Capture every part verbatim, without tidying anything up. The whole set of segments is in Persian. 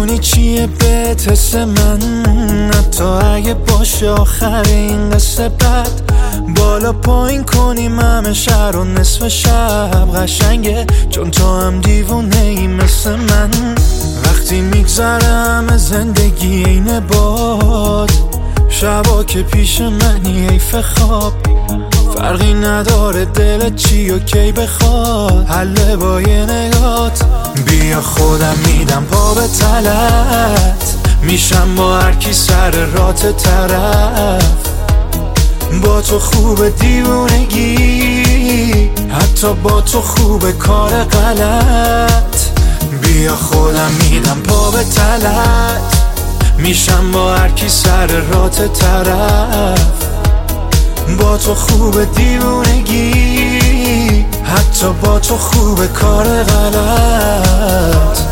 میدونی چیه بهت حس من، حتی اگه باشه آخر این قصه بد. بالا پایین کنیم همه شهر و نصف شب قشنگه، چون تو هم دیوونه ای مثل من. وقتی میگذره همه زندگی اینه باد، شبا که پیش منی حیف خواب. فرقی نداره دلت چی و کی بخواد، حله با یه نگات. بیا خودم میدم پا به تلت، میشم با هر کی سر رات طرف. با تو خوب دیوونگی، حتی با تو خوب کار غلط. بیا خودم میدم پا به تلت، میشم با هر کی سر رات طرف. با تو خوب دیوونگی، حتی با تو خوب کار غلط.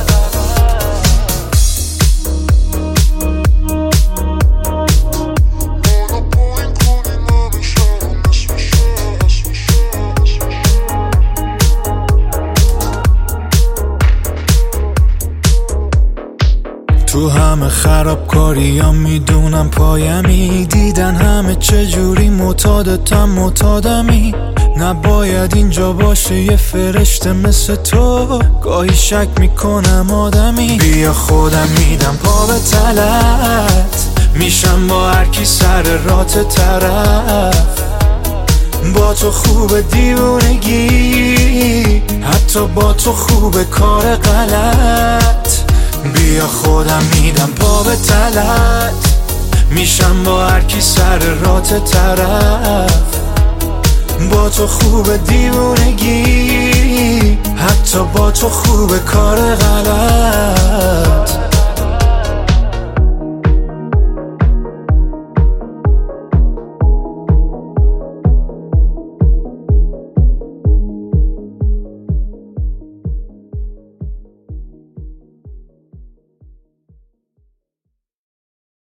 تو همه خرابکاری ها میدونم پایمی، دیدن همه چجوری معتادتم معتادمی. نباید اینجا باشه یه فرشته مثل تو، گاهی شک میکنم آدمی. بیا خودم میدم پا به تلت، میشم با هر کی سر رات طرف. با تو خوب دیوونگی، حتی با تو خوب کار غلط. بیا خودم میدم پا به تلت، میشم با هر کی سر رات طرف. با تو خوب دیوونگی، حتی با تو خوب کار غلط.